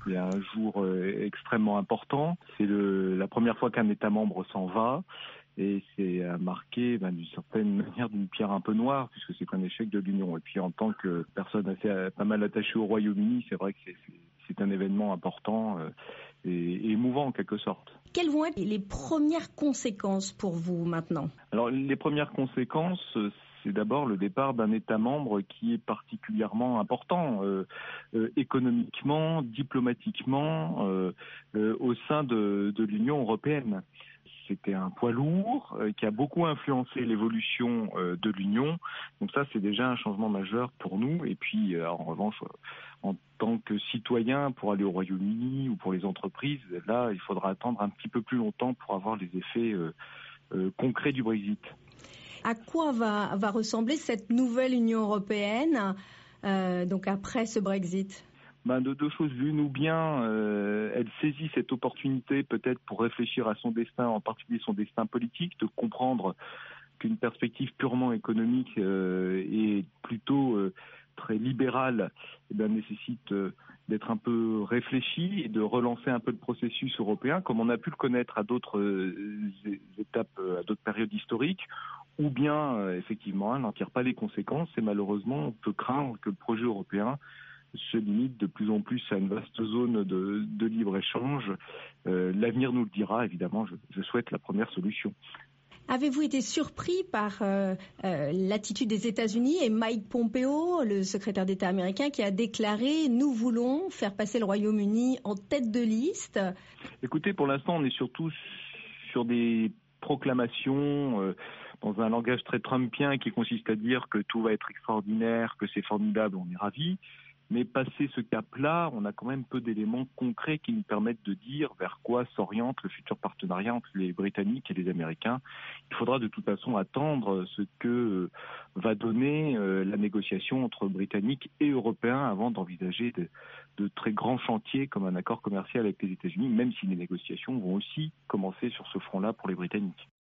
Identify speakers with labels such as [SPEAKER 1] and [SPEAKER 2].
[SPEAKER 1] C'est un jour extrêmement important. C'est la première fois qu'un État membre s'en va. Et c'est marqué d'une certaine manière d'une pierre un peu noire, puisque c'est un échec de l'Union. Et puis en tant que personne pas mal attachée au Royaume-Uni, c'est vrai que c'est un événement important et émouvant en quelque sorte.
[SPEAKER 2] Quelles vont être les premières conséquences pour vous maintenant ?
[SPEAKER 1] Alors les premières conséquences, c'est d'abord le départ d'un État membre qui est particulièrement important économiquement, diplomatiquement, au sein de l'Union européenne. C'était un poids lourd qui a beaucoup influencé l'évolution de l'Union. Donc ça, c'est déjà un changement majeur pour nous. Et puis, en revanche, en tant que citoyen, pour aller au Royaume-Uni ou pour les entreprises, là, il faudra attendre un petit peu plus longtemps pour avoir les effets concrets du Brexit.
[SPEAKER 2] À quoi va ressembler cette nouvelle Union européenne donc après ce Brexit ?
[SPEAKER 1] De deux choses l'une, ou bien elle saisit cette opportunité peut-être pour réfléchir à son destin, en particulier son destin politique, de comprendre qu'une perspective purement économique et plutôt très libérale nécessite d'être un peu réfléchie et de relancer un peu le processus européen, comme on a pu le connaître à d'autres étapes, à d'autres périodes historiques, ou bien effectivement elle n'en tire pas les conséquences et malheureusement on peut craindre que le projet européen se limite de plus en plus à une vaste zone de libre-échange. L'avenir nous le dira, évidemment, je souhaite la première solution.
[SPEAKER 2] Avez-vous été surpris par l'attitude des États-Unis et Mike Pompeo, le secrétaire d'État américain, qui a déclaré « Nous voulons faire passer le Royaume-Uni en tête de liste ».
[SPEAKER 1] Écoutez, pour l'instant, on est surtout sur des proclamations dans un langage très trumpien qui consiste à dire que tout va être extraordinaire, que c'est formidable, on est ravis. Mais passé ce cap-là, on a quand même peu d'éléments concrets qui nous permettent de dire vers quoi s'oriente le futur partenariat entre les Britanniques et les Américains. Il faudra de toute façon attendre ce que va donner la négociation entre Britanniques et Européens avant d'envisager de très grands chantiers comme un accord commercial avec les États-Unis, même si les négociations vont aussi commencer sur ce front-là pour les Britanniques.